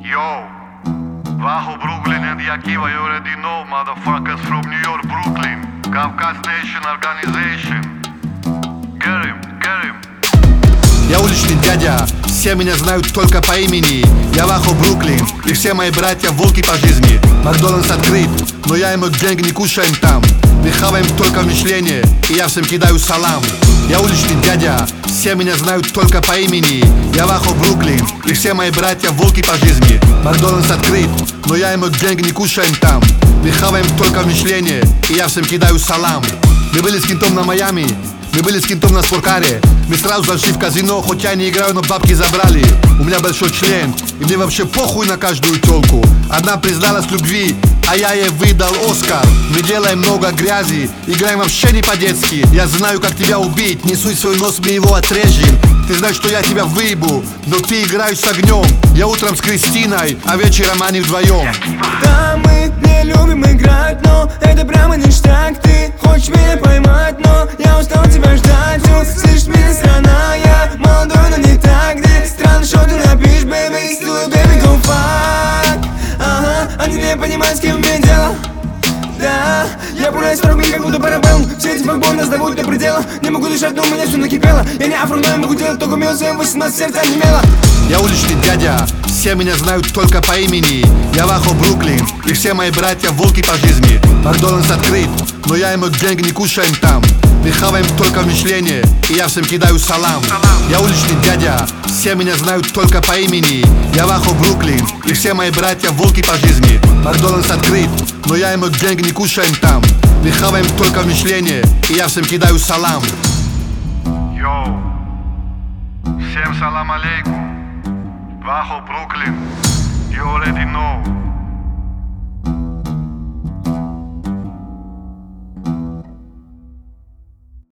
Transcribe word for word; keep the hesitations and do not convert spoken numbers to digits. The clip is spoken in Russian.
Yo, Vaho Brooklyn and Yakiva, you already know, motherfuckers from New York, Brooklyn. Kavkaz Nation Organization. Get him, get him. Я уличный дядя, все меня знают только по имени. Я Вахо Бруклин, и все мои братья волки по жизни. Макдональдс открыт, но я и мой гэнг не кушаем там. Мы хаваем только в Мишлене, и я всем кидаю салам. Я уличный дядя, все меня знают только по имени. Я Вахо Бруклин, и все мои братья волки по жизни. Макдональдс открыт, но я и мой гэнг не кушаем там. Мы хаваем только в Мишлене, и я всем кидаю салам. Мы были с кентом на Майами, мы были с кентом на спорткаре. Мы сразу зашли в казино, хоть я не играю, но бабки забрали. У меня большой член, и мне вообще похуй на каждую тёлку. Одна призналась в любви, а я ей выдал Оскар. Мы делаем много грязи, играем вообще не по-детски. Я знаю, как тебя убить, не суй свой нос, мы его отрежем. Ты знаешь, что я тебя выебу, но ты играешь с огнем. Я утром с Кристиной, а вечером они вдвоем. Да, мы не любим играть, но это прямо ништяк. Ты хочешь меня поймать, но я устал тебя ждать. Слышь, меня страна, я молодой, но не так. Где странно, что ты напишешь, baby, still baby, go fuck. Ага, они не понимают, с кем имеют дело. Да, я пуляю сорок миль, как будто барабан. Все эти факбоны нас доводят до предела. Не могу дышать, но у меня все накипело. Я не афро, но я могу делать только мило. Своим восемнадцать сердца онемело. Я уличный дядя, все меня знают только по имени. Я Вахо Бруклин, и все мои братья волки по жизни. Макдональдс открыт, но я и мой гэнг не кушаем там. Мы хаваем только в Мишлене, и я всем кидаю салам. Я уличный дядя, все меня знают только по имени. Я Вахо Бруклин, и все мои братья волки по жизни. Макдональдс открыт, но я и мой гэнг не кушаем там. Мы хаваем только в Мишлене, и я всем кидаю салам. Йоу, всем салам алейкум. Vaho Brooklyn, you already know.